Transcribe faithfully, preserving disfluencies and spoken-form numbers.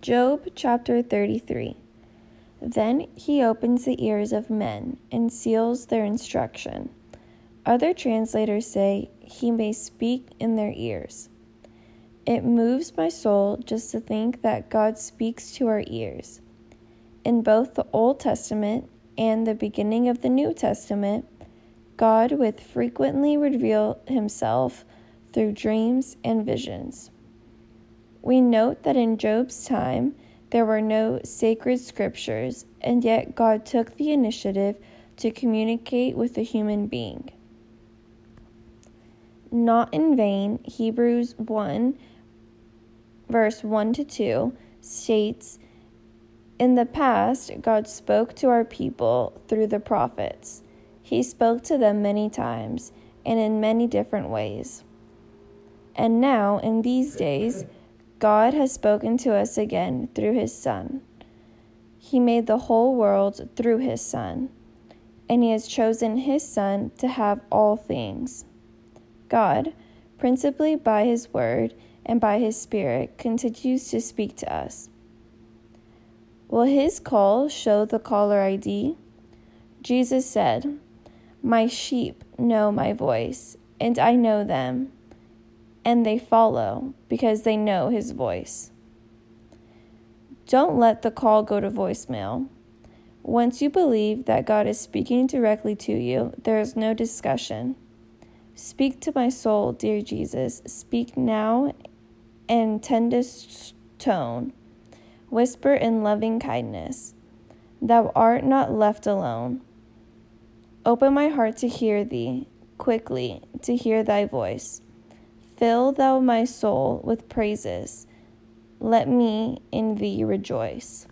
Job chapter thirty-three. Then he opens the ears of men and seals their instruction. Other translators say he may speak in their ears. It moves my soul just to think that God speaks to our ears. In both the Old Testament and the beginning of the New Testament, God would frequently reveal himself through dreams and visions. We note that in Job's time, there were no sacred scriptures, and yet God took the initiative to communicate with a human being. Not in vain, Hebrews one, verse one to two, states, "In the past, God spoke to our people through the prophets. He spoke to them many times and in many different ways. And now, in these days, God has spoken to us again through his Son. He made the whole world through his Son, and he has chosen his Son to have all things. God, principally by his word and by his Spirit, continues to speak to us. Will his call show the caller I D? Jesus said, 'My sheep know my voice, and I know them, and they follow because they know his voice.' Don't let the call go to voicemail. Once you believe that God is speaking directly to you, there is no discussion. Speak to my soul, dear Jesus. Speak now in tenderest tone. Whisper in loving kindness. Thou art not left alone. Open my heart to hear thee, quickly to hear thy voice. Fill thou my soul with praises. Let me in thee rejoice."